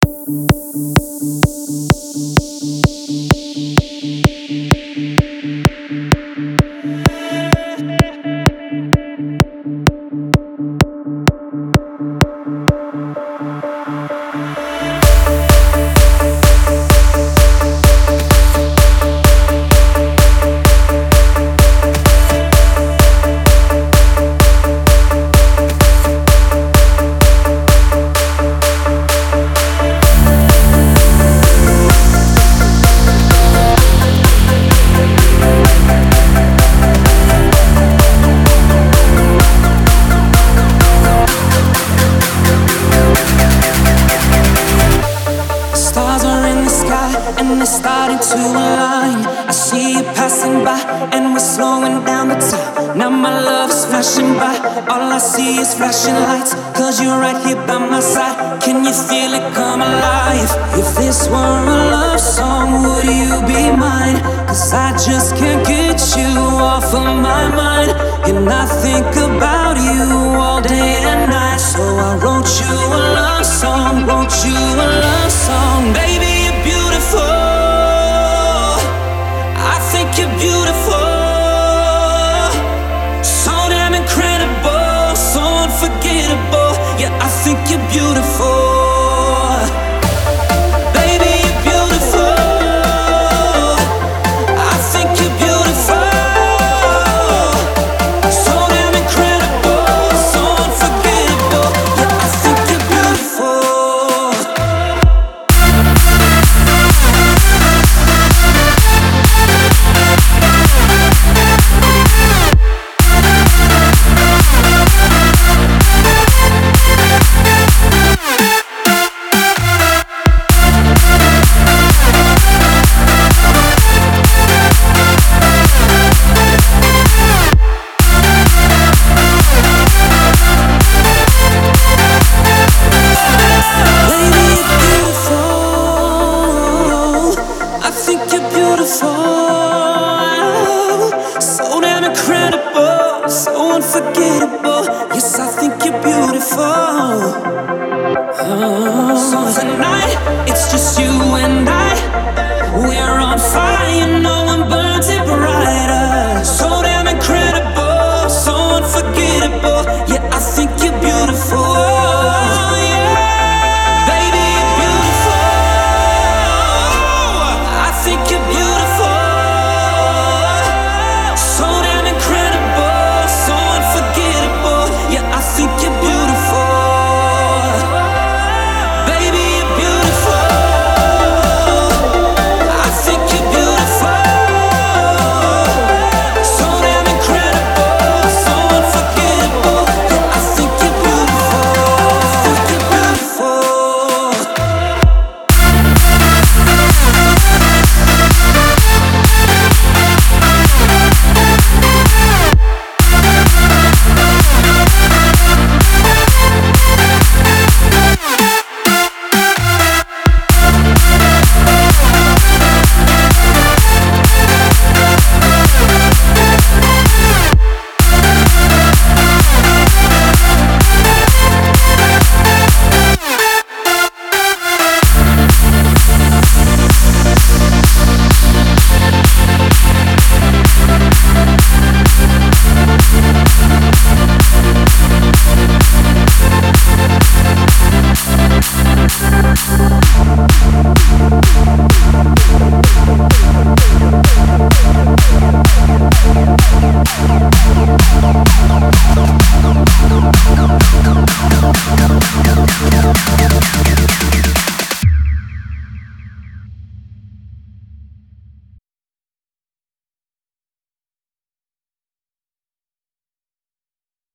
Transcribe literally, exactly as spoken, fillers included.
And it's starting to align. I see you passing by, and we're slowing down the time. Now my love is flashing by. All I see is flashing lights, cause you're right here by my side. Can you feel it come alive? If this were a love song, would you be mine? Cause I just can't get you off of my mind. And I think about you all day and night. So I wrote you a love song, wrote you a love song. Baby, you're beautiful, I think you're beautiful, so damn incredible, so unforgettable. Yeah, I think you're beautiful. Baby, you're beautiful, I think you're beautiful, so damn incredible, so unforgettable. Yeah, I think you're beautiful. So damn incredible, so unforgettable. Yes, I think you're beautiful. Oh. So tonight, it's just you and I.